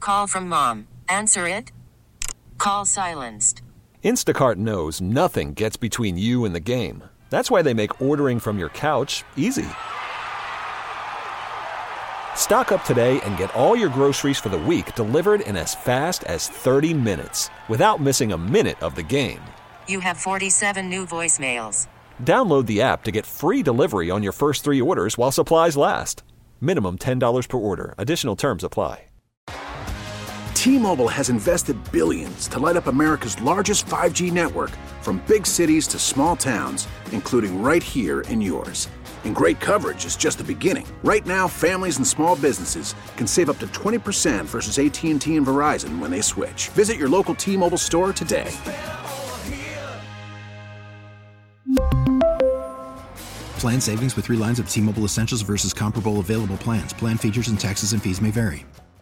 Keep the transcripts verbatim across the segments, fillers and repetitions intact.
call from mom. Answer it. Call silenced. Instacart knows nothing gets between you and the game. That's why they make ordering from your couch easy. Stock up today and get all your groceries for the week delivered in as fast as thirty minutes without missing a minute of the game. You have forty-seven new voicemails. Download the app to get free delivery on your first three orders while supplies last. Minimum ten dollars per order. Additional terms apply. T-Mobile has invested billions to light up America's largest five G network, from big cities to small towns, including right here in yours. And great coverage is just the beginning. Right now, families and small businesses can save up to twenty percent versus A T and T and Verizon when they switch. Visit your local T-Mobile store today. Plan savings with three lines of T-Mobile Essentials versus comparable available plans. Plan features and taxes and fees may vary.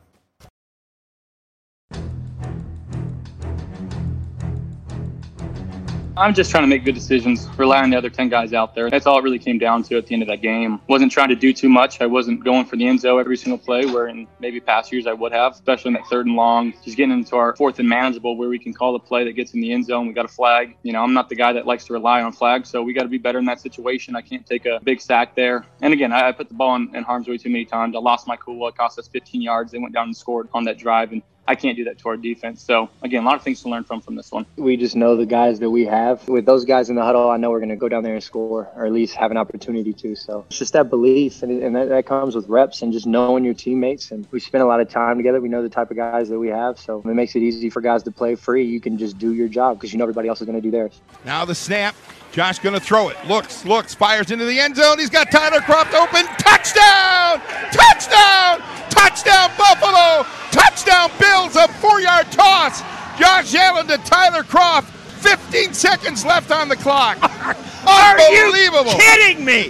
I'm just trying to make good decisions, rely on the other ten guys out there. That's all it really came down to at the end of that game. Wasn't trying to do too much. I wasn't going for the end zone every single play, where in maybe past years I would have, especially in that third and long. Just getting into our fourth and manageable, where we can call the play that gets in the end zone. We got a flag. You know, I'm not the guy that likes to rely on flags, so we got to be better in that situation. I can't take a big sack there. And again, I, I put the ball in, in harm's way too many times. I lost my cool. It cost us fifteen yards. They went down and scored on that drive, and I can't do that to our defense. So, again, a lot of things to learn from from this one. We just know the guys that we have. With those guys in the huddle, I know we're going to go down there and score, or at least have an opportunity to. So it's just that belief, and, and that, that comes with reps and just knowing your teammates. And we spend a lot of time together. We know the type of guys that we have. So it makes it easy for guys to play free. You can just do your job because you know everybody else is going to do theirs. Now the snap. Josh going to throw it. Looks, looks, fires into the end zone. He's got Tyler Kroft open. Touchdown! Touchdown! Touchdown, Buffalo! Touchdown, Bills! A four-yard toss. Josh Allen to Tyler Kroft. fifteen seconds left on the clock. Are you Unbelievable. kidding me?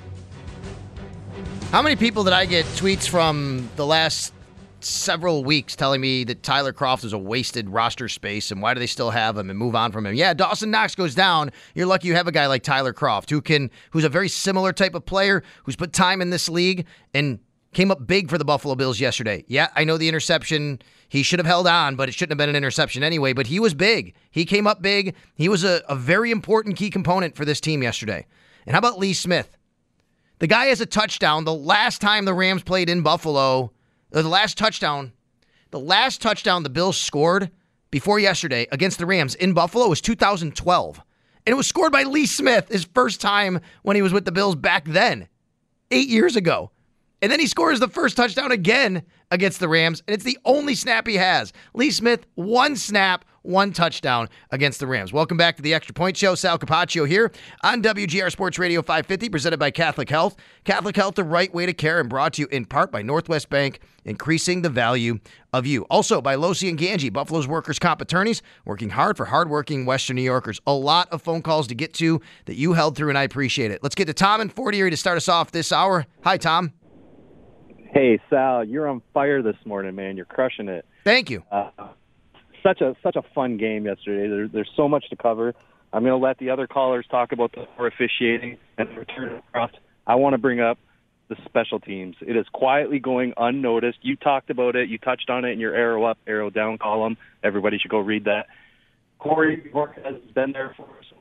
How many people did I get tweets from the last several weeks telling me that Tyler Kroft is a wasted roster space and why do they still have him and move on from him? Yeah, Dawson Knox goes down. You're lucky you have a guy like Tyler Kroft who can, who's a very similar type of player, who's put time in this league and came up big for the Buffalo Bills yesterday. Yeah, I know the interception, he should have held on, but it shouldn't have been an interception anyway, but he was big. He came up big. He was a, a very important key component for this team yesterday. And how about Lee Smith? The guy has a touchdown. The last time the Rams played in Buffalo, the last touchdown, the last touchdown the Bills scored before yesterday against the Rams in Buffalo was two thousand twelve. And it was scored by Lee Smith, his first time when he was with the Bills back then, eight years ago. And then he scores the first touchdown again against the Rams, and it's the only snap he has. Lee Smith, one snap, one touchdown against the Rams. Welcome back to the Extra Point Show. Sal Capaccio here on W G R Sports Radio five fifty, presented by Catholic Health. Catholic Health, the right way to care, and brought to you in part by Northwest Bank, increasing the value of you. Also by Losi and Ganji, Buffalo's workers' comp attorneys, working hard for hardworking Western New Yorkers. A lot of phone calls to get to that you held through, and I appreciate it. Let's get to Tom in Fort Erie to start us off this hour. Hi, Tom. Hey, Sal, you're on fire this morning, man. You're crushing it. Thank you. Uh, such a such a fun game yesterday. There, there's so much to cover. I'm going to let the other callers talk about the poor officiating and the return across. I want to bring up the special teams. It is quietly going unnoticed. You talked about it. You touched on it in your arrow up, arrow down column. Everybody should go read that. Corey Vork has been there for us.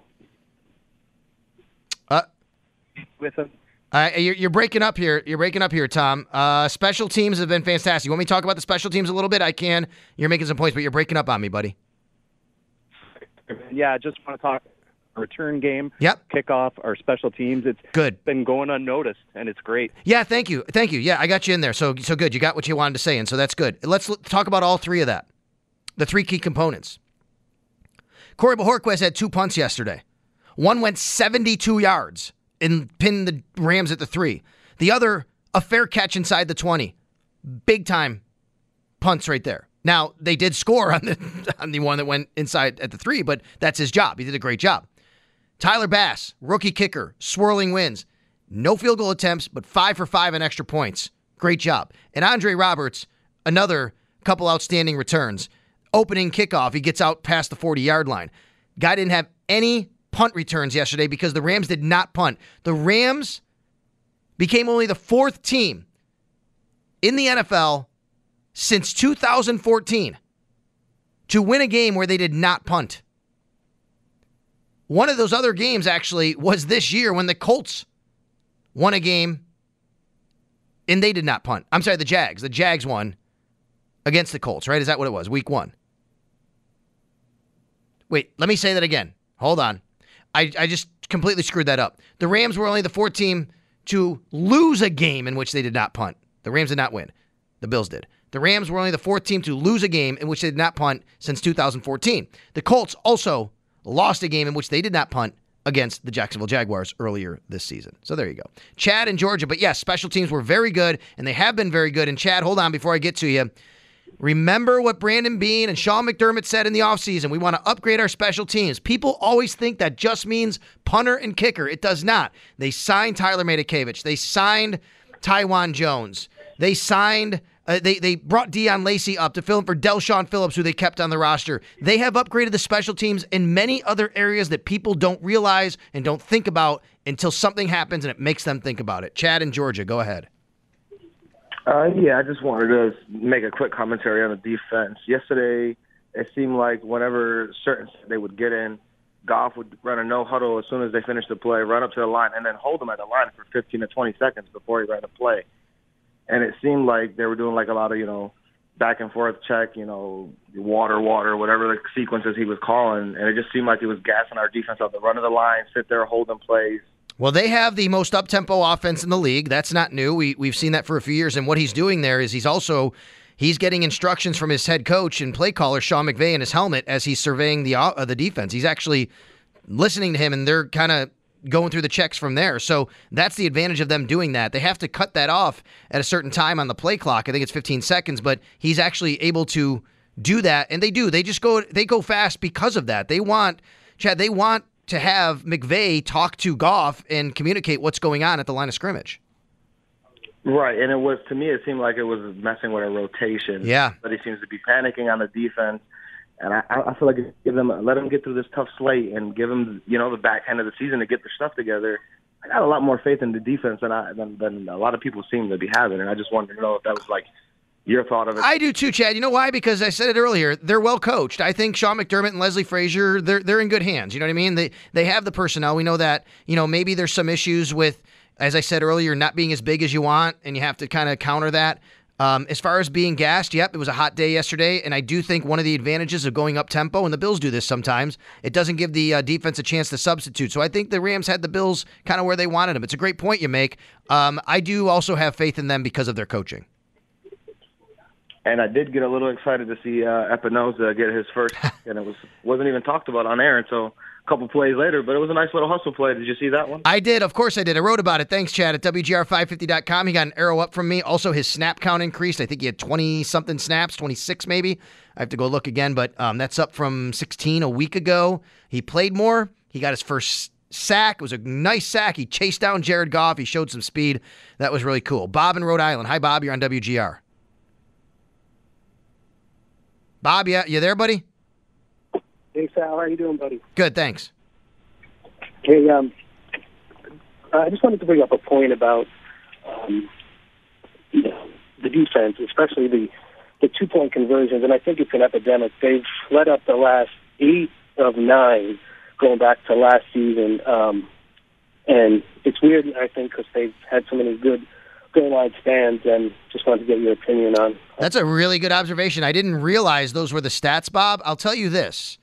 Uh, with him. Uh, you're, you're breaking up here. You're breaking up here, Tom. Uh, special teams have been fantastic. You want me to talk about the special teams a little bit? I can. You're making some points, but you're breaking up on me, buddy. Yeah, I just want to talk return game, yep. kickoff, our special teams. It's good. Been going unnoticed, and it's great. Yeah, thank you. Thank you. Yeah, I got you in there. So, so good. You got what you wanted to say, and so that's good. Let's l- talk about all three of that, the three key components. Corey Bojorquez had two punts yesterday. One went seventy-two yards and pinned the Rams at the three. The other, a fair catch inside the twenty. Big time punts right there. Now, they did score on the on the one that went inside at the three, but that's his job. He did a great job. Tyler Bass, rookie kicker, swirling wins. No field goal attempts, but five for five in extra points. Great job. And Andre Roberts, another couple outstanding returns. Opening kickoff, he gets out past the forty-yard line. Guy didn't have any punt returns yesterday because the Rams did not punt. The Rams became only the fourth team in the N F L since two thousand fourteen to win a game where they did not punt. One of those other games actually was this year when the Colts won a game and they did not punt. I'm sorry, the Jags. The Jags won against the Colts, right? Is that what it was? Week one. Wait, let me say that again. Hold on. I, I just completely screwed that up. The Rams were only the fourth team to lose a game in which they did not punt. The Rams did not win. The Bills did. The Rams were only the fourth team to lose a game in which they did not punt since two thousand fourteen. The Colts also lost a game in which they did not punt against the Jacksonville Jaguars earlier this season. So there you go. Chad and Georgia. But yes, special teams were very good, and they have been very good. And Chad, hold on before I get to you. Remember what Brandon Beane and Sean McDermott said in the offseason. We want to upgrade our special teams. People always think that just means punter and kicker. It does not. They signed Tyler Matakevich. They signed Tywan Jones. They signed... Uh, they they brought Deion Lacey up to fill in for Delshon Phillips, who they kept on the roster. They have upgraded the special teams in many other areas that people don't realize and don't think about until something happens and it makes them think about it. Chad in Georgia, go ahead. Uh, yeah, I just wanted to make a quick commentary on the defense. Yesterday, it seemed like whenever certain they would get in, Goff would run a no-huddle as soon as they finished the play, run up to the line, and then hold them at the line for fifteen to twenty seconds before he ran the play. And it seemed like they were doing like a lot of, you know, back and forth check, you know, water, water, whatever the sequences he was calling. And it just seemed like he was gassing our defense out the run of the line, sit there, hold them plays. Well, they have the most up-tempo offense in the league. That's not new. We, we've seen that for a few years. And what he's doing there is he's also he's getting instructions from his head coach and play caller, Sean McVay, in his helmet as he's surveying the uh, the defense. He's actually listening to him, and they're kind of going through the checks from there. So that's the advantage of them doing that. They have to cut that off at a certain time on the play clock. I think it's fifteen seconds, but he's actually able to do that, and they do. They just go they go fast because of that. They want, Chad, they want to have McVay talk to Goff and communicate what's going on at the line of scrimmage. Right, and it was, to me, it seemed like it was messing with a rotation. Yeah. But he seems to be panicking on the defense. And I, I feel like give them, let them get through this tough slate and give them, you know, the back end of the season to get their stuff together. I got a lot more faith in the defense than I than, than a lot of people seem to be having, and I just wanted to know if that was like your thought of it. I do too, Chad. You know why? Because I said it earlier. They're well coached. I think Sean McDermott and Leslie Frazier, they're they're in good hands. You know what I mean? They they have the personnel. We know that. You know, maybe there's some issues with, as I said earlier, not being as big as you want, and you have to kind of counter that. Um, as far as being gassed, yep, it was a hot day yesterday, and I do think one of the advantages of going up tempo, and the Bills do this sometimes, it doesn't give the uh, defense a chance to substitute. So I think the Rams had the Bills kind of where they wanted them. It's a great point you make. Um, I do also have faith in them because of their coaching. And I did get a little excited to see uh, Espinoza get his first, and it was wasn't even talked about on air until a couple plays later, but it was a nice little hustle play. Did you see that one? I did. Of course I did. I wrote about it. Thanks, Chad, at W G R five fifty dot com. He got an arrow up from me. Also, his snap count increased. I think he had twenty-something snaps, twenty-six maybe. I have to go look again, but um, that's up from sixteen a week ago. He played more. He got his first sack. It was a nice sack. He chased down Jared Goff. He showed some speed. That was really cool. Bob in Rhode Island. Hi, Bob. You're on W G R. Bob, yeah, you there, buddy? Hey, Sal. How you doing, buddy? Good, thanks. Hey, um, I just wanted to bring up a point about um, you know, the defense, especially the, the two-point conversions, and I think it's an epidemic. They've led up the last eight of nine going back to last season, um, and it's weird, I think, because they've had so many good goal line stands, and just wanted to get your opinion on. That's a really good observation. I didn't realize those were the stats, Bob. I'll tell you this.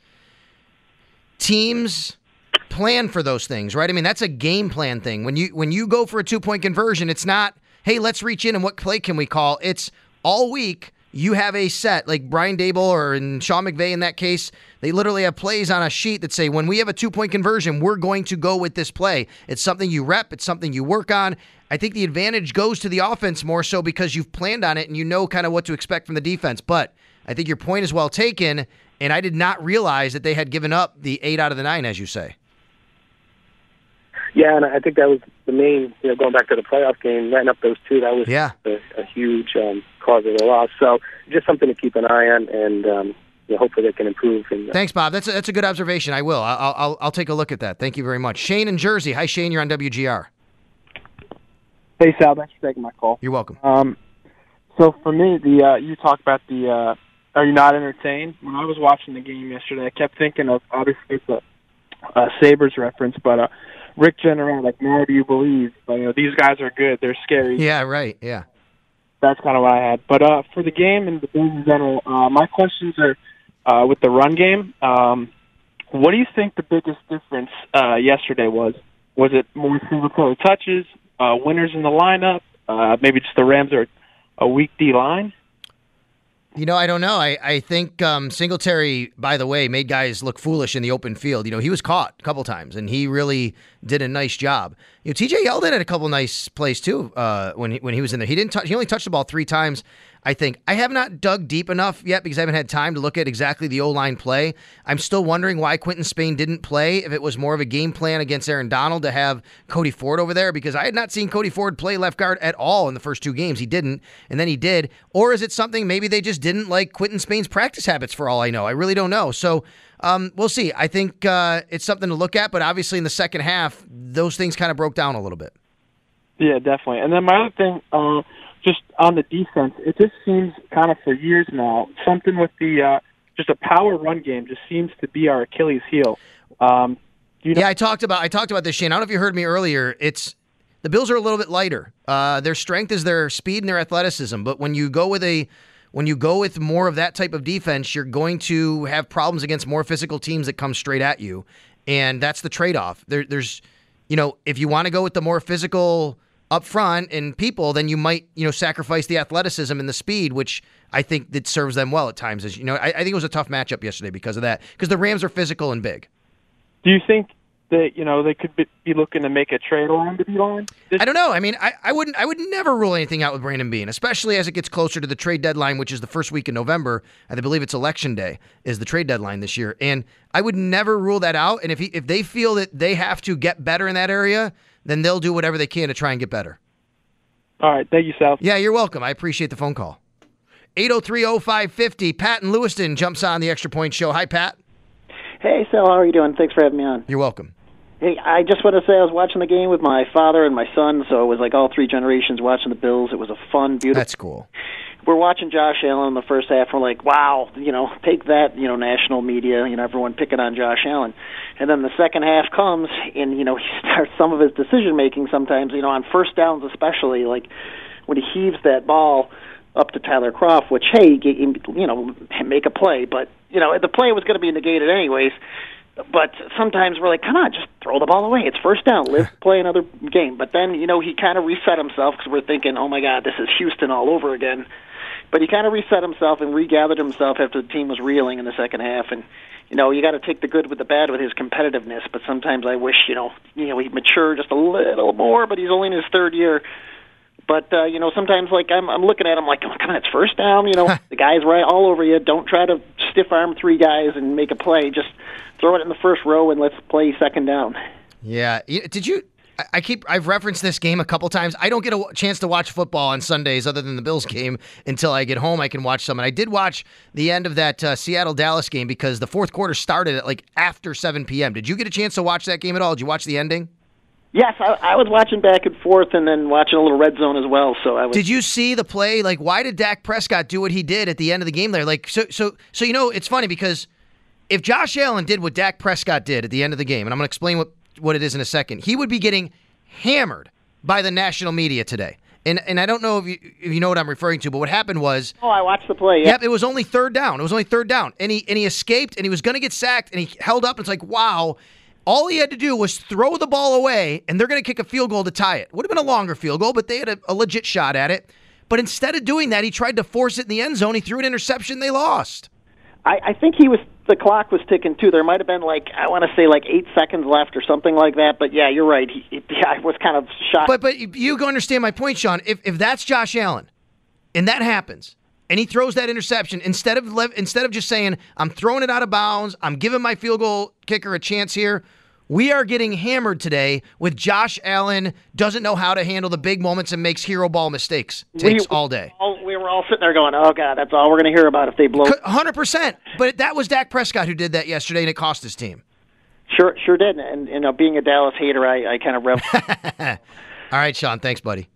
Teams plan for those things, right? I mean, that's a game plan thing. When you when you go for a two-point conversion, it's not, hey, let's reach in and what play can we call? It's all week you have a set, like Brian Daboll or in Sean McVay in that case, they literally have plays on a sheet that say, when we have a two-point conversion, we're going to go with this play. It's something you rep. It's something you work on. I think the advantage goes to the offense more so because you've planned on it and you know kind of what to expect from the defense. But I think your point is well taken, and I did not realize that they had given up the eight out of the nine, as you say. Yeah, and I think that was the main, you know, going back to the playoff game, letting up those two, that was yeah. a, a huge um, cause of the loss. So just something to keep an eye on, and um, you know, hopefully they can improve. And, uh, Thanks, Bob. That's a, that's a good observation. I will. I'll, I'll I'll take a look at that. Thank you very much. Shane in Jersey. Hi, Shane. You're on W G R. Hey, Sal. Thanks for taking my call. You're welcome. Um, So for me, the uh, you talk about the uh, are you not entertained? When I was watching the game yesterday, I kept thinking of, obviously it's a, a Sabres reference, but uh, Rick General, like, now do you believe? But, you know, these guys are good. They're scary. Yeah, right. Yeah. That's kind of what I had. But uh, for the game and the Bills in general, uh, my questions are uh, with the run game. Um, what do you think the biggest difference uh, yesterday was? Was it more single-player touches, uh, winners in the lineup, uh, maybe just the Rams are a weak D-line? You know, I don't know. I, I think um, Singletary, by the way, made guys look foolish in the open field. You know, he was caught a couple times, and he really did a nice job. You know, T J Yeldon had a couple nice plays, too, uh, when, he, when he was in there. He didn't. Touch, he only touched the ball three times, I think. I have not dug deep enough yet because I haven't had time to look at exactly the O-line play. I'm still wondering why Quentin Spain didn't play, if it was more of a game plan against Aaron Donald to have Cody Ford over there, because I had not seen Cody Ford play left guard at all in the first two games. He didn't, and then he did. Or is it something maybe they just didn't like Quentin Spain's practice habits, for all I know? I really don't know. So um, we'll see. I think uh, it's something to look at, but obviously in the second half, those things kind of broke down a little bit. Yeah, definitely. And then my other thing, uh, just on the defense, it just seems kind of for years now, something with the uh, just a power run game just seems to be our Achilles heel. Um, you know- yeah, I talked about I talked about this, Shane. I don't know if you heard me earlier. It's the Bills are a little bit lighter. Uh, their strength is their speed and their athleticism, but when you go with a when you go with more of that type of defense, you're going to have problems against more physical teams that come straight at you, and that's the trade-off. There, there's, you know, if you want to go with the more physical up front and people, then you might, you know, sacrifice the athleticism and the speed, which I think that serves them well at times. As you know, I, I think it was a tough matchup yesterday because of that, because the Rams are physical and big. Do you think that, you know, they could be, be looking to make a trade along the D-line? I don't know. I mean, I, I wouldn't. I would never rule anything out with Brandon Beane, especially as it gets closer to the trade deadline, which is the first week in November. I believe it's Election Day is the trade deadline this year, and I would never rule that out. And if he, if they feel that they have to get better in that area, then they'll do whatever they can to try and get better. All right. Thank you, Sal. Yeah, you're welcome. I appreciate the phone call. eight oh three oh five five oh. Pat in Lewiston jumps on the Extra Point Show. Hi, Pat. Hey, Sal. How are you doing? Thanks for having me on. You're welcome. Hey, I just want to say I was watching the game with my father and my son, so it was like all three generations watching the Bills. It was a fun, beautiful. That's cool. We're watching Josh Allen in the first half. We're like, wow, you know, take that, you know, national media, you know, everyone picking on Josh Allen. And then the second half comes, and, you know, he starts some of his decision-making sometimes, you know, on first downs especially, like when he heaves that ball up to Tyler Kroft, which, hey, you know, make a play. But, you know, the play was going to be negated anyways. But sometimes we're like, come on, just throw the ball away. It's first down. Live, play another game. But then, you know, he kind of reset himself because we're thinking, oh, my God, this is Houston all over again. But he kind of reset himself and regathered himself after the team was reeling in the second half. And, you know, you got to take the good with the bad with his competitiveness. But sometimes I wish, you know, you know, he'd mature just a little more, but he's only in his third year. But, uh, you know, sometimes, like, I'm, I'm looking at him like, oh, come on, it's first down. You know, the guy's right all over you. Don't try to stiff-arm three guys and make a play. Just throw it in the first row and let's play second down. Yeah. Did you – I keep – I've referenced this game a couple times. I don't get a chance to watch football on Sundays other than the Bills game until I get home. I can watch some. And I did watch the end of that uh, Seattle-Dallas game because the fourth quarter started at, like, after seven p.m. Did you get a chance to watch that game at all? Did you watch the ending? Yes, I, I was watching back and forth and then watching a little red zone as well. So I was. Did you see the play? Like, why did Dak Prescott do what he did at the end of the game there? Like, so, so, so you know, it's funny because if Josh Allen did what Dak Prescott did at the end of the game, and I'm going to explain what, what it is in a second, he would be getting hammered by the national media today. And and I don't know if you if you know what I'm referring to, but what happened was. Oh, I watched the play. Yeah. Yep, it was only third down. It was only third down, and he and he escaped, and he was going to get sacked, and he held up. And it's like, wow. All he had to do was throw the ball away, and they're going to kick a field goal to tie it. Would have been a longer field goal, but they had a, a legit shot at it. But instead of doing that, he tried to force it in the end zone. He threw an interception. They lost. I, I think he was. The clock was ticking, too. There might have been, like, I want to say, like, eight seconds left or something like that. But, yeah, you're right. He, he, I was kind of shocked. But but you go understand my point, Sean. If if that's Josh Allen, and that happens, and he throws that interception, instead of instead of just saying, I'm throwing it out of bounds, I'm giving my field goal kicker a chance here, we are getting hammered today with Josh Allen doesn't know how to handle the big moments and makes hero ball mistakes. Takes we, all day. All, we were all sitting there going, oh, God, that's all we're going to hear about if they blow. one hundred percent. But that was Dak Prescott who did that yesterday, and it cost his team. Sure sure did. And, you know, being a Dallas hater, I, I kind of revel. All right, Sean. Thanks, buddy.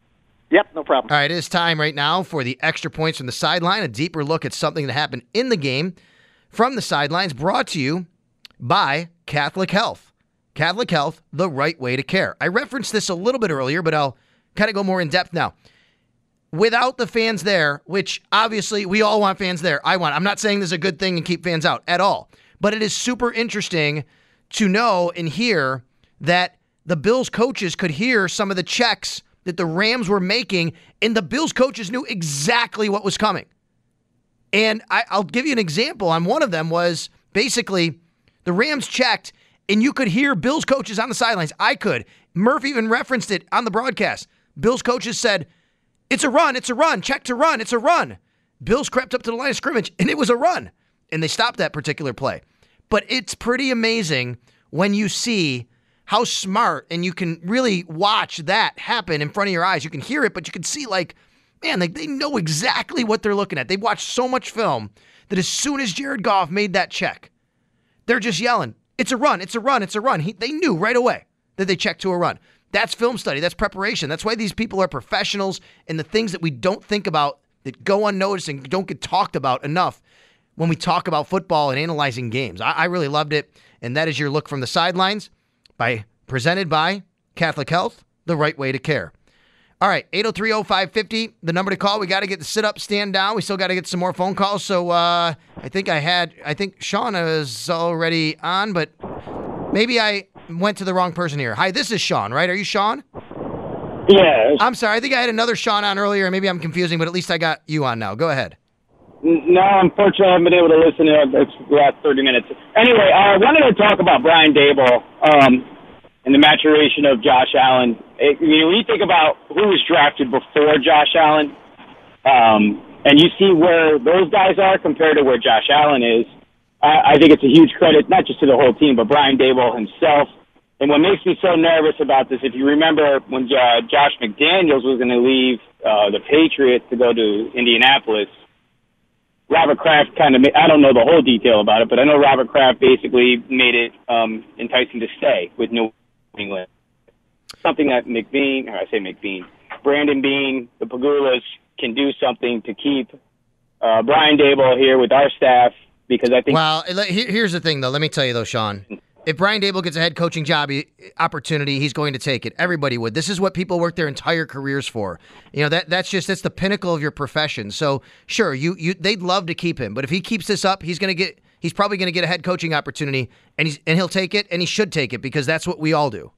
Yep, no problem. All right, it is time right now for the extra points from the sideline, a deeper look at something that happened in the game from the sidelines, brought to you by Catholic Health. Catholic Health, the right way to care. I referenced this a little bit earlier, but I'll kind of go more in depth now. Without the fans there, which obviously we all want fans there. I want. I'm not saying this is a good thing and keep fans out at all. But it is super interesting to know and hear that the Bills coaches could hear some of the checks that the Rams were making, and the Bills coaches knew exactly what was coming. And I, I'll give you an example. On one of them was basically the Rams checked, and you could hear Bills coaches on the sidelines. I could. Murph even referenced it on the broadcast. Bills coaches said, it's a run, it's a run, check to run, it's a run. Bills crept up to the line of scrimmage, and it was a run. And they stopped that particular play. But it's pretty amazing when you see how smart, and you can really watch that happen in front of your eyes. You can hear it, but you can see, like, man, they, they know exactly what they're looking at. They've watched so much film that as soon as Jared Goff made that check, they're just yelling, it's a run, it's a run, it's a run. He, they knew right away that they checked to a run. That's film study. That's preparation. That's why these people are professionals, and the things that we don't think about that go unnoticed and don't get talked about enough when we talk about football and analyzing games. I, I really loved it, and that is your look from the sidelines by presented by Catholic Health, the right way to care. All right, eight oh three oh five fifty, the number to call. We got to get the sit up, stand down. We still got to get some more phone calls. So uh, I think I had, I think Shauna is already on, but maybe I went to the wrong person here. Hi, this is Sean, right? Are you Sean? Yeah. I'm sorry. I think I had another Sean on earlier. Maybe I'm confusing, but at least I got you on now. Go ahead. No, unfortunately, I haven't been able to listen to it. It's the last thirty minutes. Anyway, I wanted to talk about Brian Daboll um, and the maturation of Josh Allen. It, you know, when you think about who was drafted before Josh Allen, um, and you see where those guys are compared to where Josh Allen is, I, I think it's a huge credit, not just to the whole team, but Brian Daboll himself. And what makes me so nervous about this, if you remember when uh, Josh McDaniels was going to leave uh, the Patriots to go to Indianapolis, Robert Kraft kind of, I don't know the whole detail about it, but I know Robert Kraft basically made it um, enticing to stay with New England. Something that McBean, or I say McBean, Brandon Beane, the Pagulas can do something to keep uh, Brian Daboll here with our staff, because I think... Well, here's the thing, though. Let me tell you, though, Sean. If Brian Daboll gets a head coaching job opportunity, he's going to take it. Everybody would. This is what people work their entire careers for. You know, that that's just that's the pinnacle of your profession. So sure, you you they'd love to keep him, but if he keeps this up, he's going to get he's probably going to get a head coaching opportunity, and he's and he'll take it, and he should take it, because that's what we all do.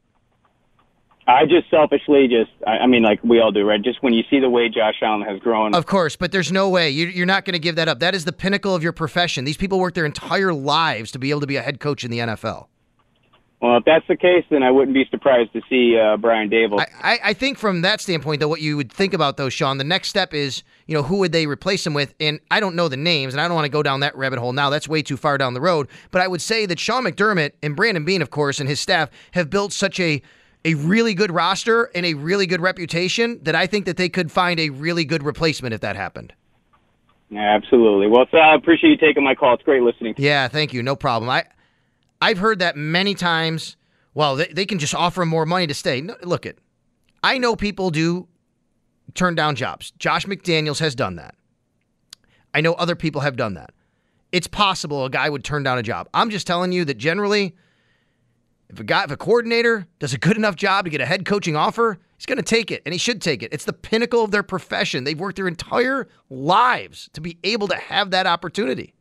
I just selfishly just, I mean, like we all do, right? Just when you see the way Josh Allen has grown. Of course, but there's no way. You're not going to give that up. That is the pinnacle of your profession. These people work their entire lives to be able to be a head coach in the N F L. Well, if that's the case, then I wouldn't be surprised to see uh, Brian Daboll. I, I, I think from that standpoint, though, what you would think about, though, Sean, the next step is, you know, who would they replace him with? And I don't know the names, and I don't want to go down that rabbit hole now. That's way too far down the road. But I would say that Sean McDermott and Brandon Beane, of course, and his staff have built such a a really good roster and a really good reputation that I think that they could find a really good replacement if that happened. Yeah, absolutely. Well, so I appreciate you taking my call. It's great listening to you. Yeah, thank you. No problem. I, I've heard that many times. Well, they, they can just offer him more money to stay. No, look, it. I know people do turn down jobs. Josh McDaniels has done that. I know other people have done that. It's possible a guy would turn down a job. I'm just telling you that generally, if a guy, if a coordinator does a good enough job to get a head coaching offer, he's going to take it, and he should take it. It's the pinnacle of their profession. They've worked their entire lives to be able to have that opportunity.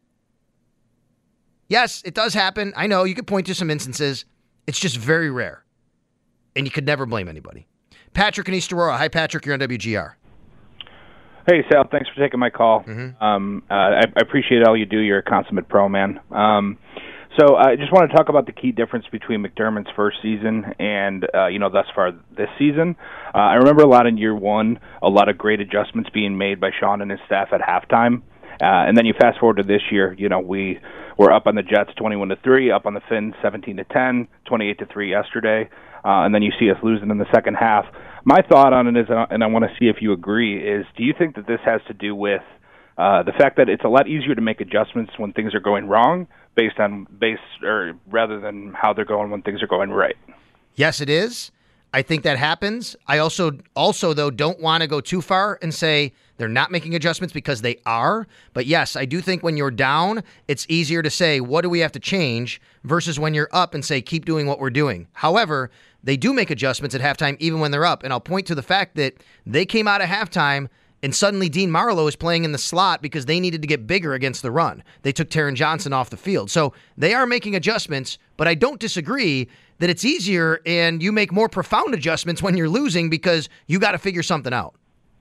Yes, it does happen. I know you could point to some instances. It's just very rare, and you could never blame anybody. Patrick in East Aurora. Hi, Patrick. You're on W G R. Hey, Sal. Thanks for taking my call. Mm-hmm. Um, uh, I, I appreciate all you do. You're a consummate pro, man. Um, so I just want to talk about the key difference between McDermott's first season and, uh, you know, thus far this season. Uh, I remember a lot in year one, a lot of great adjustments being made by Sean and his staff at halftime. Uh, and then you fast forward to this year, you know, we were up on the Jets twenty-one to three, up on the Finns seventeen to ten, twenty-eight to three yesterday, uh, and then you see us losing in the second half. My thought on it is, and I want to see if you agree, is do you think that this has to do with uh, the fact that it's a lot easier to make adjustments when things are going wrong, based on base or rather than how they're going when things are going right? Yes, it is. I think that happens. I also, also though, don't want to go too far and say they're not making adjustments because they are. But yes, I do think when you're down, it's easier to say, what do we have to change versus when you're up and say, keep doing what we're doing. However, they do make adjustments at halftime even when they're up. And I'll point to the fact that they came out of halftime and suddenly Dean Marlowe is playing in the slot because they needed to get bigger against the run. They took Taron Johnson off the field. So they are making adjustments, but I don't disagree that it's easier and you make more profound adjustments when you're losing because you got to figure something out.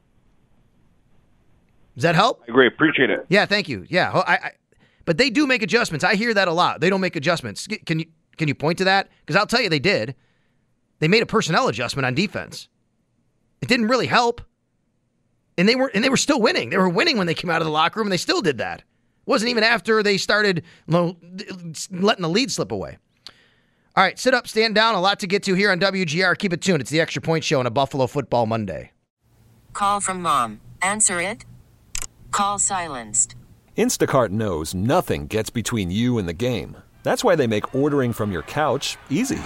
Does that help? I agree. Appreciate it. Yeah, thank you. Yeah, I, I, but they do make adjustments. I hear that a lot. They don't make adjustments. Can you can you point to that? Because I'll tell you they did. They made a personnel adjustment on defense. It didn't really help. And they were and they were still winning. They were winning when they came out of the locker room, and they still did that. It wasn't even after they started you know, letting the lead slip away. All right, sit up, stand down. A lot to get to here on W G R. Keep it tuned. It's the Extra Point Show on a Buffalo Football Monday. Call from mom. Answer it. Call silenced. Instacart knows nothing gets between you and the game. That's why they make ordering from your couch easy.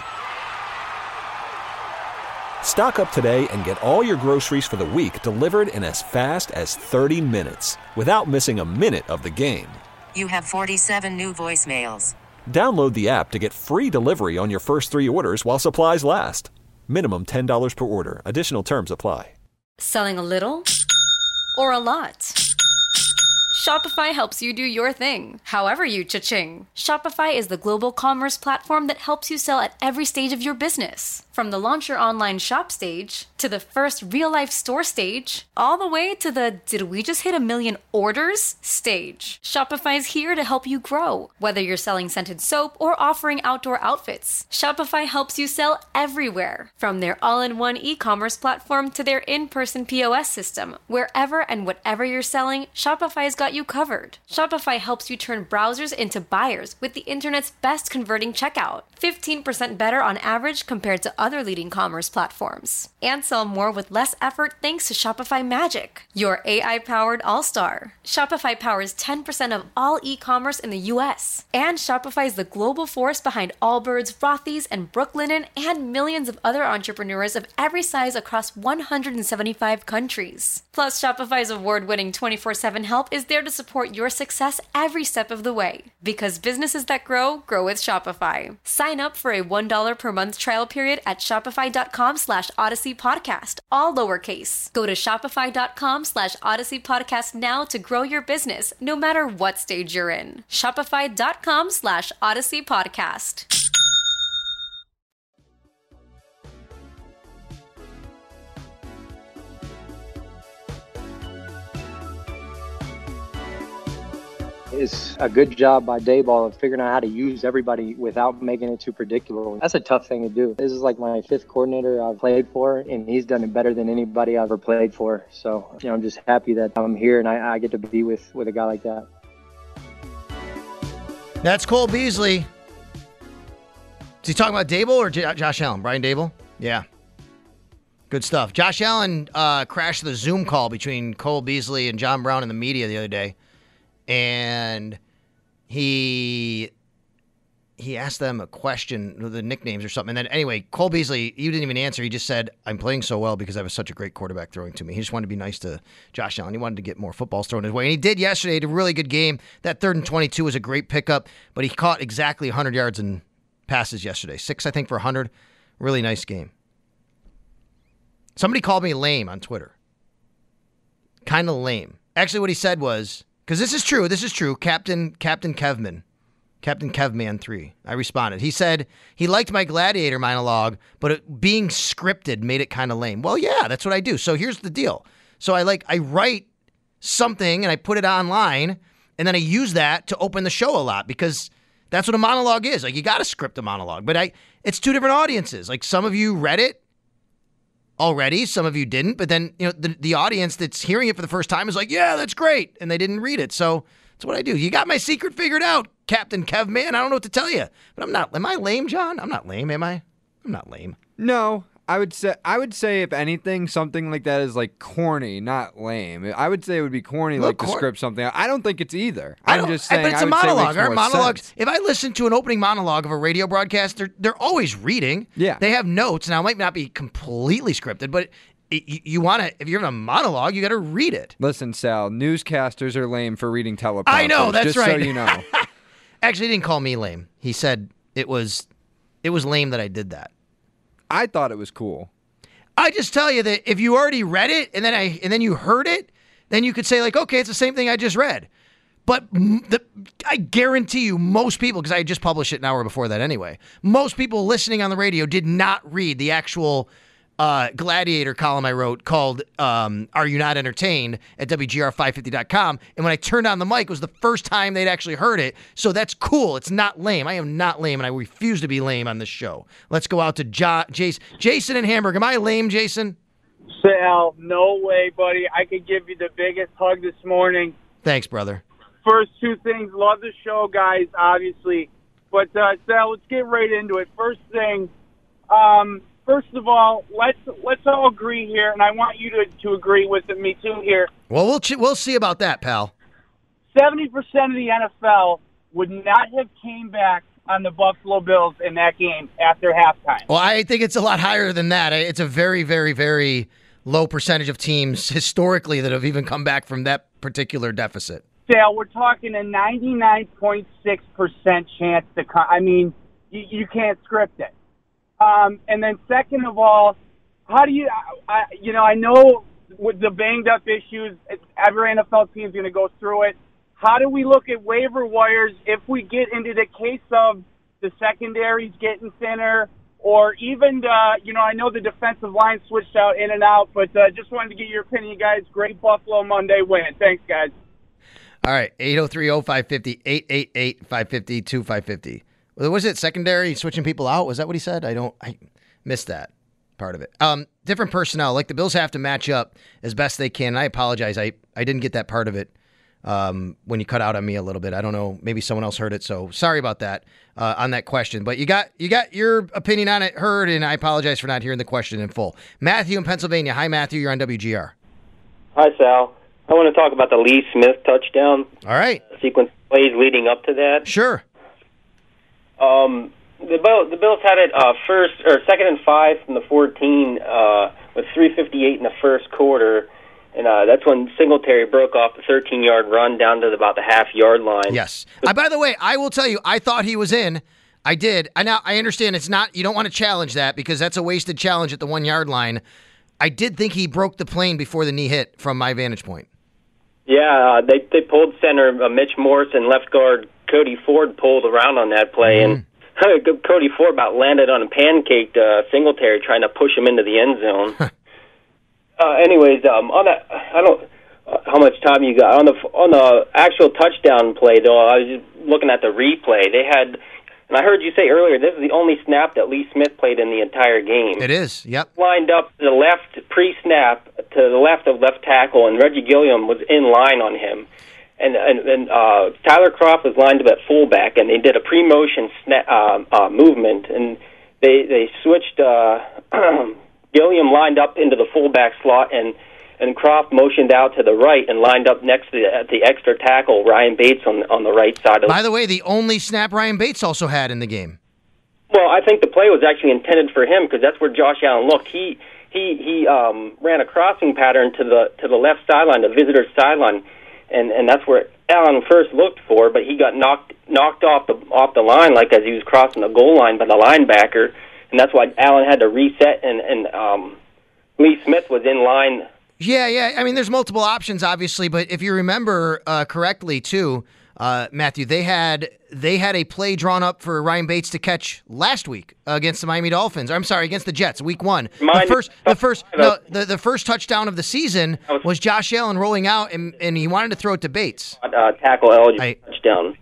Stock up today and get all your groceries for the week delivered in as fast as thirty minutes without missing a minute of the game. You have forty-seven new voicemails. Download the app to get free delivery on your first three orders while supplies last. Minimum ten dollars per order. Additional terms apply. Selling a little or a lot? Shopify helps you do your thing, however you cha-ching. Shopify is the global commerce platform that helps you sell at every stage of your business. From the launch your online shop stage, to the first real-life store stage, all the way to the did we just hit a million orders stage. Shopify is here to help you grow. Whether you're selling scented soap or offering outdoor outfits, Shopify helps you sell everywhere. From their all-in-one e-commerce platform to their in-person P O S system, wherever and whatever you're selling, Shopify's got you covered. Shopify helps you turn browsers into buyers with the internet's best converting checkout. fifteen percent better on average compared to other leading commerce platforms. And sell more with less effort thanks to Shopify Magic, your A I-powered all-star. Shopify powers ten percent of all e-commerce in the U S. And Shopify is the global force behind Allbirds, Rothy's, and Brooklinen, and millions of other entrepreneurs of every size across one hundred seventy-five countries. Plus, Shopify's award-winning twenty-four seven help is there to support your success every step of the way. Because businesses that grow, grow with Shopify. Sign up for a one dollar per month trial period at shopify.com slash Odyssey Podcast, all lowercase. Go to shopify.com slash Odyssey Podcast now to grow your business, no matter what stage you're in. Shopify.com slash Odyssey Podcast. It's a good job by Dayball of figuring out how to use everybody without making it too predictable. That's a tough thing to do. This is like my fifth coordinator I've played for, and he's done it better than anybody I've ever played for. So, you know, I'm just happy that I'm here and I, I get to be with, with a guy like that. That's Cole Beasley. Is he talking about Daboll or J- Josh Allen? Brian Daboll? Yeah. Good stuff. Josh Allen uh, crashed the Zoom call between Cole Beasley and John Brown in the media the other day. And he he asked them a question, the nicknames or something. And then anyway, Cole Beasley, you didn't even answer. He just said, I'm playing so well because I have such a great quarterback throwing to me. He just wanted to be nice to Josh Allen. He wanted to get more footballs thrown his way. And he did yesterday. He had a really good game. That third and twenty-two was a great pickup, but he caught exactly one hundred yards in passes yesterday. Six, I think, for one hundred. Really nice game. Somebody called me lame on Twitter. Kind of lame. Actually, what he said was, because this is true, this is true, Captain Captain Kevman, Captain Kevman three, I responded. He said he liked my Gladiator monologue, but it, being scripted made it kind of lame. Well, yeah, that's what I do. So here's the deal. So I like I write something and I put it online, and then I use that to open the show a lot because that's what a monologue is. Like, you got to script a monologue, but I it's two different audiences. Like, some of you read it already, some of you didn't, but then, you know, the, the audience that's hearing it for the first time is like, yeah, that's great, and they didn't read it. So that's what I do. You got my secret figured out, Captain Kevman. I don't know what to tell you, but I'm not. Am I lame, John? I'm not lame, am I? I'm not lame. No, I would say I would say if anything, something like that is like corny, not lame. I would say it would be corny, Look, like to cor- script something. I don't think it's either. I I'm don't- just saying. But it's I a would say it monologue. makes Our more monologues. sense. If I listen to an opening monologue of a radio broadcast, they're they're always reading. Yeah. They have notes. Now it might not be completely scripted, but it, you, you want to. If you're in a monologue, you got to read it. Listen, Sal. Newscasters are lame for reading teleprompters. I know, that's just right. So you know. Actually, he didn't call me lame. He said it was it was lame that I did that. I thought it was cool. I just tell you that if you already read it and then I and then you heard it, then you could say like, okay, it's the same thing I just read. But m- the, I guarantee you, most people, because I just published it an hour before that anyway, most people listening on the radio did not read the actual uh, Gladiator column I wrote called um, Are You Not Entertained at W G R five fifty dot com. And when I turned on the mic, it was the first time they'd actually heard it. So that's cool. It's not lame. I am not lame, and I refuse to be lame on this show. Let's go out to jo- Jason. Jason in Hamburg. Am I lame, Jason? Sal, no way, buddy. I could give you the biggest hug this morning. Thanks, brother. First two things, love the show, guys, obviously. But, uh, Sal, let's get right into it. First thing, um, first of all, let's let's all agree here, and I want you to, to agree with me, too, here. Well, we'll ch- we'll see about that, pal. seventy percent of the N F L would not have came back on the Buffalo Bills in that game after halftime. Well, I think it's a lot higher than that. It's a very, very, very low percentage of teams historically that have even come back from that particular deficit. Sal, we're talking a ninety-nine point six percent chance to come. I mean, you, you can't script it. Um, and then second of all, how do you, I, I, you know, I know with the banged up issues, it's, every N F L team is going to go through it. How do we look at waiver wires if we get into the case of the secondaries getting thinner, or even, the, you know, I know the defensive line switched out in and out, but uh, just wanted to get your opinion, guys. Great Buffalo Monday win. Thanks, guys. All right, eight oh three oh five fifty, eight eight eight five fifty, two five fifty. Was it secondary switching people out? Was that what he said? I don't, I missed that part of it. Um, different personnel, like the Bills have to match up as best they can. And I apologize, I, I didn't get that part of it um, when you cut out on me a little bit. I don't know, maybe someone else heard it, so sorry about that uh, on that question. But you got you got your opinion on it heard, and I apologize for not hearing the question in full. Matthew in Pennsylvania. Hi, Matthew. You're on W G R. Hi, Sal. I want to talk about the Lee Smith touchdown. All right. Sequence plays leading up to that. Sure. Um, the, Bill, the Bills had it uh, first or second and five from the fourteen uh, with three fifty-eight in the first quarter, and uh, that's when Singletary broke off the thirteen-yard run down to about the half-yard line. Yes. Uh, by the way, I will tell you, I thought he was in. I did. I now I understand it's not. You don't want to challenge that because that's a wasted challenge at the one-yard line. I did think he broke the plane before the knee hit from my vantage point. Yeah, uh, they they pulled center uh, Mitch Morse and left guard Cody Ford pulled around on that play, Mm-hmm. and Cody Ford about landed on a pancaked uh, Singletary trying to push him into the end zone. uh, anyways, um, on that, I don't uh, how much time you got on the on the actual touchdown play though. I was just looking at the replay. They had, and I heard you say earlier, this is the only snap that Lee Smith played in the entire game. It is. Yep. Lined up to the left pre-snap to the left of left tackle, and Reggie Gilliam was in line on him. And and, and uh, Tyler Kroft was lined up at fullback, and they did a pre-motion snap, uh, uh, movement, and they they switched. Uh, Gilliam lined up into the fullback slot, and and Kroft motioned out to the right and lined up next to the, the extra tackle, Ryan Bates, on on the right side of. By the way, the only snap Ryan Bates also had in the game. Well, I think the play was actually intended for him because that's where Josh Allen looked. He he he um, ran a crossing pattern to the to the left sideline, the visitor's sideline, and and that's where Allen first looked for. But he got knocked knocked off the off the line, like as he was crossing the goal line by the linebacker, and that's why Allen had to reset. And and um, Lee Smith was in line. Yeah, yeah. I mean, there's multiple options, obviously, but if you remember uh, correctly, too, uh, Matthew, they had they had a play drawn up for Ryan Bates to catch last week against the Miami Dolphins. I'm sorry, against the Jets, week one. The first, the first, no, the, the first touchdown of the season was Josh Allen rolling out, and, and he wanted to throw it to Bates. Uh, tackle eligible I, touchdown.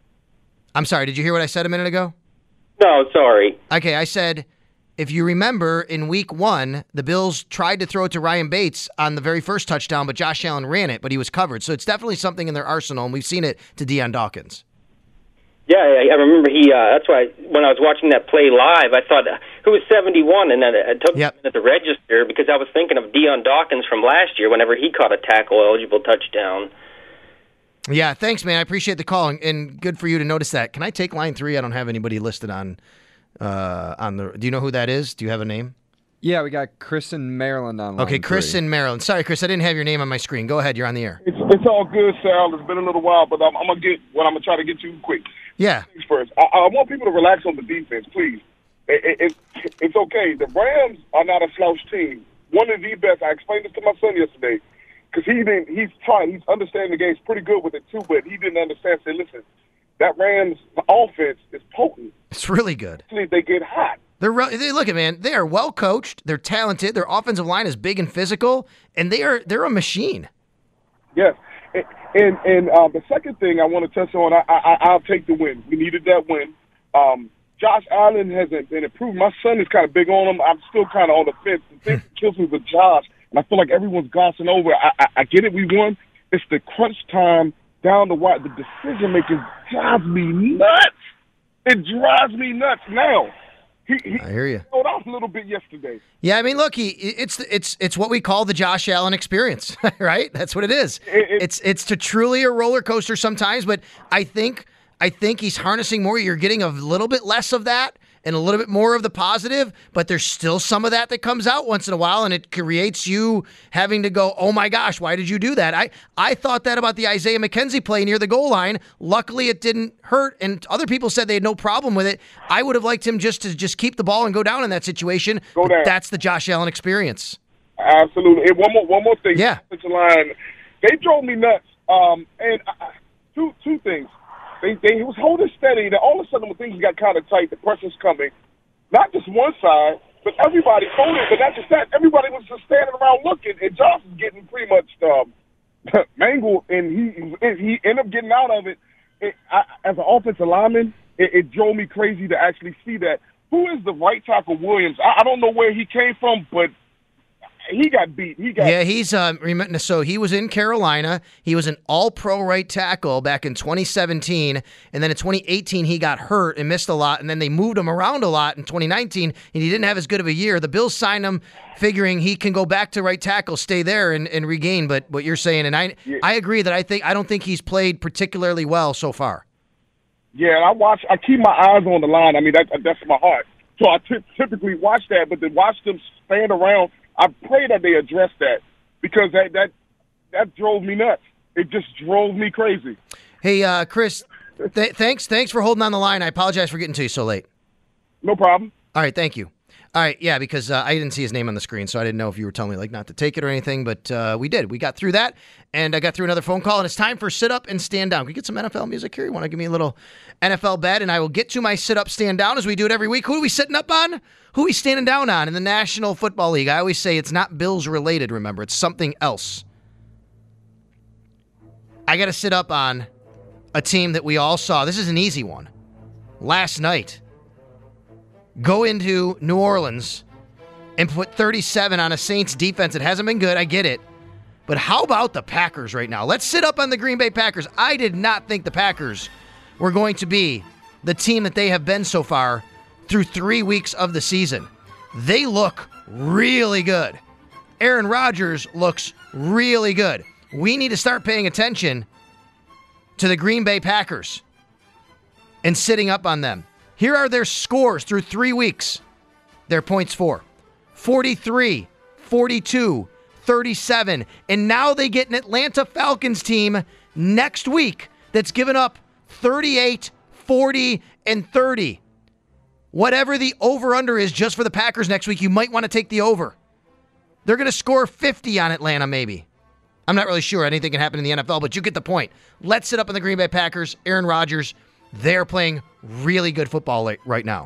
I'm sorry. Did you hear what I said a minute ago? No, sorry. Okay, I said, if you remember, in week one, the Bills tried to throw it to Ryan Bates on the very first touchdown, but Josh Allen ran it, but he was covered. So it's definitely something in their arsenal, and we've seen it to Deion Dawkins. Yeah, I, I remember he. Uh, that's why when I was watching that play live, I thought, uh, who was seventy-one? And then it took yep. me a minute to register because I was thinking of Deion Dawkins from last year whenever he caught a tackle-eligible touchdown. Yeah, thanks, man. I appreciate the call, and, and good for you to notice that. Can I take line three? I don't have anybody listed on uh, on the. Do you know who that is? Do you have a name? Yeah, we got Chris in Maryland on line Okay, Chris three. in Maryland. Sorry, Chris, I didn't have your name on my screen. Go ahead, you're on the air. It's, it's all good, Sal. It's been a little while, but I'm, I'm gonna get what I'm gonna try to get you quick. Yeah. First, I, I want people to relax on the defense, please. It, it, it, it's okay. The Rams are not a slouch team. One of the best. I explained this to my son yesterday because he didn't. He's trying. He's understanding the game. He's pretty good with it too, but he didn't understand. Say, listen, that Rams offense is potent. It's really good. They get hot. They're re- they look at man. They are well coached. They're talented. Their offensive line is big and physical, and they are they're a machine. Yes, and and, and uh, the second thing I want to touch on, I, I I'll take the win. We needed that win. Um, Josh Allen hasn't been improved. My son is kind of big on him. I'm still kind of on the fence. The thing that kills me with Josh, and I feel like everyone's glossing over. I, I, I get it. We won. It's the crunch time down the wire. The decision making drives me nuts. It drives me nuts now. He, he I hear you. slowed off a little bit yesterday. Yeah, I mean, look, he it's it's it's what we call the Josh Allen experience, right? That's what it is. It, it, it's it's to truly a roller coaster sometimes, but I think I think he's harnessing more. You're getting a little bit less of that and a little bit more of the positive, but there's still some of that that comes out once in a while, and it creates you having to go, oh my gosh, why did you do that? I, I thought that about the Isaiah McKenzie play near the goal line. Luckily, it didn't hurt, and other people said they had no problem with it. I would have liked him just to just keep the ball and go down in that situation. Go down. That's the Josh Allen experience. Absolutely. And one more, one more thing. Yeah. Line, they drove me nuts. Um, and uh, two, two things. They, they was holding steady. Then all of a sudden, when things got kind of tight, the pressure's coming. Not just one side, but everybody folded. But not just that, everybody was just standing around looking. And Josh was getting pretty much um, mangled, and he he ended up getting out of it. it I, as an offensive lineman, it, it drove me crazy to actually see that. Who is the right tackle, Williams? I, I don't know where he came from, but he got beat. He got yeah, he's um, so he was in Carolina. He was an all-pro right tackle back in twenty seventeen, and then in twenty eighteen he got hurt and missed a lot, and then they moved him around a lot in twenty nineteen, and he didn't have as good of a year. The Bills signed him figuring he can go back to right tackle, stay there, and, and regain. But what you're saying, and I yeah. I agree that I think I don't think he's played particularly well so far. Yeah, I watch. I keep my eyes on the line. I mean, that, that's my heart. So I t- typically watch that, but to watch them stand around, I pray that they address that because that that that drove me nuts. It just drove me crazy. Hey, uh, Chris, th- thanks thanks for holding on the line. I apologize for getting to you so late. No problem. All right, thank you. All right, yeah, because uh, I didn't see his name on the screen, so I didn't know if you were telling me like not to take it or anything, but uh, we did. We got through that, and I got through another phone call, and it's time for Sit Up and Stand Down. Can we get some N F L music here? You want to give me a little N F L bet, and I will get to my Sit Up, Stand Down as we do it every week. Who are we sitting up on? Who are we standing down on in the National Football League? I always say it's not Bills related, remember. It's something else. I got to sit up on a team that we all saw. This is an easy one. Last night, go into New Orleans and put thirty-seven on a Saints defense. It hasn't been good, I get it. But how about the Packers right now? Let's sit up on the Green Bay Packers. I did not think the Packers were going to be the team that they have been so far through three weeks of the season. They look really good. Aaron Rodgers looks really good. We need to start paying attention to the Green Bay Packers and sitting up on them. Here are their scores through three weeks. Their points for forty-three, forty-two, thirty-seven. And now they get an Atlanta Falcons team next week that's given up thirty-eight, forty, and thirty. Whatever the over-under is just for the Packers next week, you might want to take the over. They're going to score fifty on Atlanta, maybe. I'm not really sure. Anything can happen in the N F L, but you get the point. Let's sit up on the Green Bay Packers. Aaron Rodgers, they're playing really good football right now.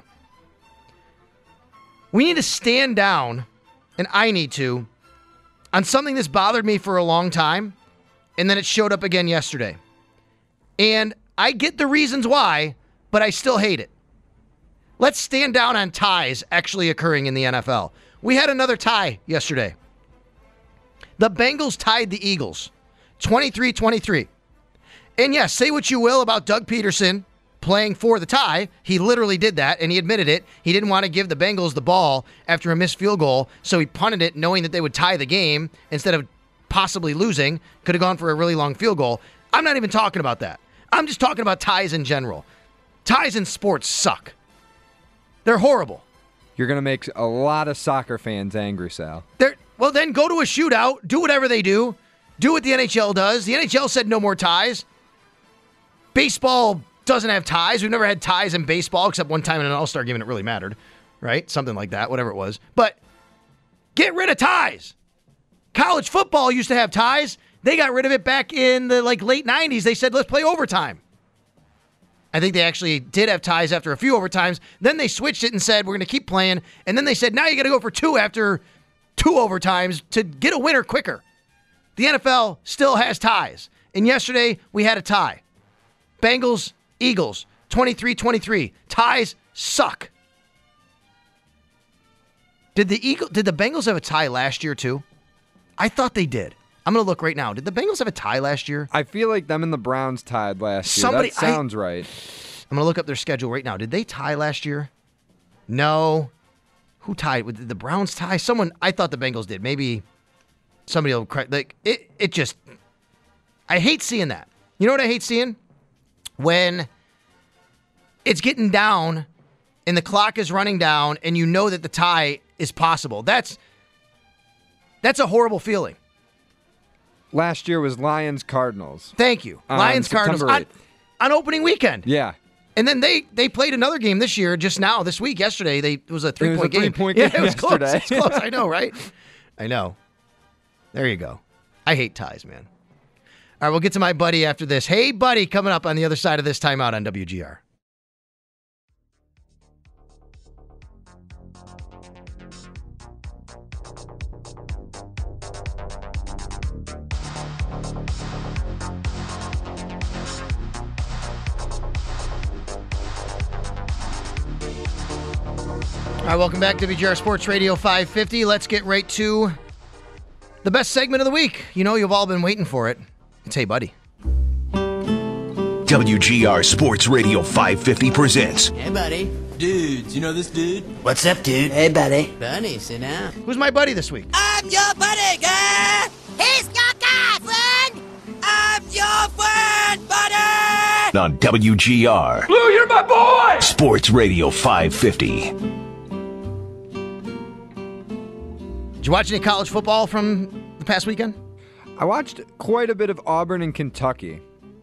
We need to stand down, and I need to, on something that's bothered me for a long time, and then it showed up again yesterday. And I get the reasons why, but I still hate it. Let's stand down on ties actually occurring in the N F L. We had another tie yesterday. The Bengals tied the Eagles, twenty-three twenty-three. And yes, say what you will about Doug Peterson playing for the tie. He literally did that, and he admitted it. He didn't want to give the Bengals the ball after a missed field goal, so he punted it knowing that they would tie the game instead of possibly losing. Could have gone for a really long field goal. I'm not even talking about that. I'm just talking about ties in general. Ties in sports suck. They're horrible. You're going to make a lot of soccer fans angry, Sal. They're, well, then go to a shootout. Do whatever they do. Do what the N H L does. The N H L said no more ties. Baseball doesn't have ties. We've never had ties in baseball, except one time in an All-Star game and it really mattered, right? Something like that, whatever it was. But get rid of ties. College football used to have ties. They got rid of it back in the like late nineties. They said, let's play overtime. I think they actually did have ties after a few overtimes. Then they switched it and said, we're going to keep playing. And then they said, now you got to go for two after two overtimes to get a winner quicker. The N F L still has ties. And yesterday, we had a tie. Bengals, Eagles, twenty-three twenty-three. Ties suck. Did the Eagle, did the Bengals have a tie last year too? I thought they did. I'm going to look right now. Did the Bengals have a tie last year? I feel like them and the Browns tied last Somebody, year. That sounds I, right. I'm going to look up their schedule right now. Did they tie last year? No. Who tied? Did the Browns tie? Someone, I thought the Bengals did. Maybe somebody will correct. Like, it, it just, I hate seeing that. You know what I hate seeing? When it's getting down and the clock is running down and you know that the tie is possible. That's that's a horrible feeling. Last year was Lions-Cardinals. Thank you. Um, Lions-Cardinals on, on opening weekend. Yeah. And then they they played another game this year, just now, this week, yesterday. They, it was a three-point it was a game. Three-point yeah, game it was yesterday. close. It's close. I know, right? I know. There you go. I hate ties, man. All right, we'll get to my buddy after this. Hey, buddy, coming up on the other side of this timeout on W G R. All right, welcome back to W G R Sports Radio five fifty. Let's get right to the best segment of the week. You know, you've all been waiting for it. It's Hey Buddy. W G R Sports Radio five fifty presents. Hey, buddy. Dudes, you know this dude? What's up, dude? Hey, buddy. Buddy, sit down. Who's my buddy this week? I'm your buddy, guy. He's your guy, friend. I'm your friend, buddy. On W G R. Blue, you're my boy. Sports Radio five fifty. Did you watch any college football from the past weekend? I watched quite a bit of Auburn and Kentucky.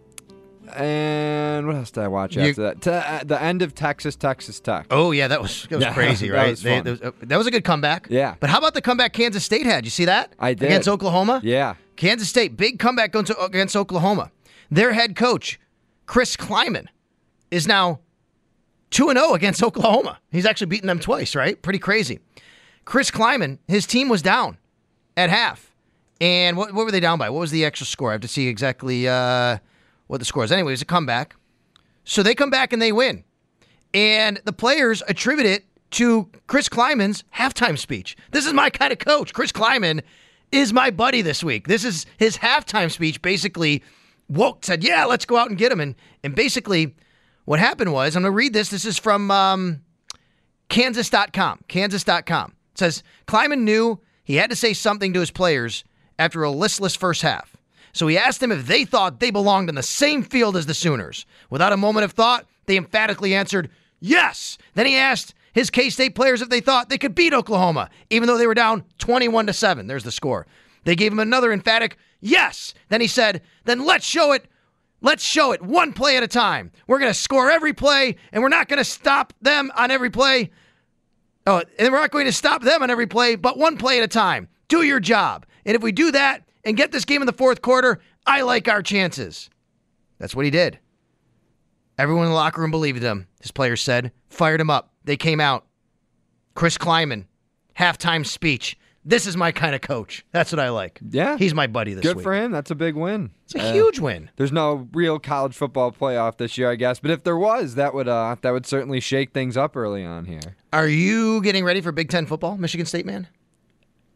And what else did I watch You- after that? Te- uh, the end of Texas, Texas Tech. Oh, yeah, that was, that was Yeah, crazy, that right? was They- fun. that, was, uh, that was a good comeback. Yeah. But how about the comeback Kansas State had? You see that? I did. Against Oklahoma? Yeah. Kansas State, big comeback against against Oklahoma. Their head coach, Chris Kleiman, is now two and oh against Oklahoma. He's actually beaten them twice, right? Pretty crazy. Chris Kleiman, his team was down at half. And what, what were they down by? What was the extra score? I have to see exactly uh, what the score is. Anyway, it was a comeback. So they come back and they win. And the players attribute it to Chris Kleiman's halftime speech. This is my kind of coach. Chris Kleiman is my buddy this week. This is his halftime speech. Basically, woke said, yeah, let's go out and get him. And, and basically, what happened was, I'm going to read this. This is from um, Kansas dot com. Kansas dot com. It says, Kleiman knew he had to say something to his players after a listless first half. So he asked them if they thought they belonged on the same field as the Sooners. Without a moment of thought, they emphatically answered, yes. Then he asked his K-State players if they thought they could beat Oklahoma, even though they were down twenty-one to seven. There's the score. They gave him another emphatic, yes. Then he said, then let's show it. Let's show it one play at a time. We're going to score every play, and we're not going to stop them on every play. Oh, and we're not going to stop them on every play, but one play at a time. Do your job. And if we do that and get this game in the fourth quarter, I like our chances. That's what he did. Everyone in the locker room believed him, his players said. Fired him up. They came out. Chris Kleiman, halftime speech. This is my kind of coach. That's what I like. Yeah. He's my buddy this Good week. for him. That's a big win. It's a huge win. There's no real college football playoff this year, I guess. But if there was, that would uh, that would certainly shake things up early on here. Are you getting ready for Big Ten football, Michigan State man?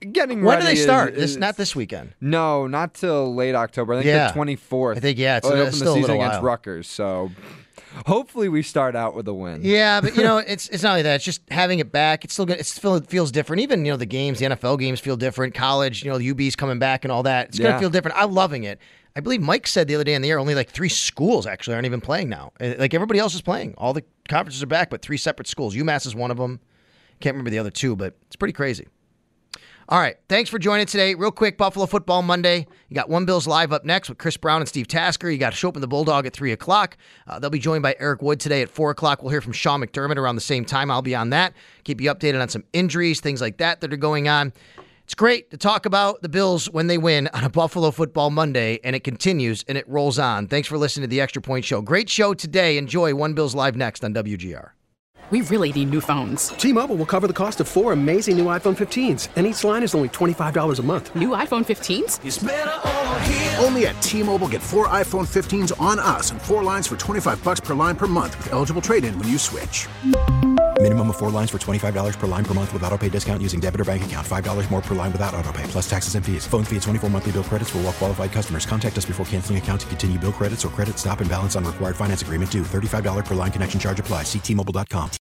getting When ready. do they start? Is, This is- not this weekend. No, not till late October. I think Yeah. the twenty-fourth. I think, yeah, it's- They it's open still a the season little against while. Rutgers, so hopefully we start out with a win. Yeah, but you know, it's it's not only that. It's just having it back. It's still good. It still feels different. Even you know, the games, the N F L games feel different. College, you know, the U B's coming back and all that. It's gonna Yeah. feel different. I'm loving it. I believe Mike said the other day in the air, only like three schools actually aren't even playing now. Uh, Like everybody else is playing. All the conferences are back, but three separate schools. UMass is one of them. Can't remember the other two, but it's pretty crazy. All right. Thanks for joining today. Real quick, Buffalo Football Monday. You got One Bills Live up next with Chris Brown and Steve Tasker. You got Show Up in the Bulldog at three o'clock. Uh, they'll be joined by Eric Wood today at four o'clock. We'll hear from Sean McDermott around the same time. I'll be on that. Keep you updated on some injuries, things like that that are going on. It's great to talk about the Bills when they win on a Buffalo Football Monday, and it continues and it rolls on. Thanks for listening to the Extra Point Show. Great show today. Enjoy One Bills Live next on W G R. We really need new phones. T-Mobile will cover the cost of four amazing new iPhone fifteens, and each line is only twenty-five dollars a month. New iPhone fifteens? It's better over here. Only at T-Mobile, get four iPhone fifteens on us and four lines for twenty-five bucks per line per month with eligible trade-in when you switch. Minimum of four lines for twenty-five dollars per line per month with autopay discount using debit or bank account. five dollars more per line without autopay, plus taxes and fees. Phone fee at twenty-four monthly bill credits for well-qualified customers. Contact us before canceling account to continue bill credits or credit stop and balance on required finance agreement due. thirty-five dollars per line connection charge applies. See T Mobile dot com.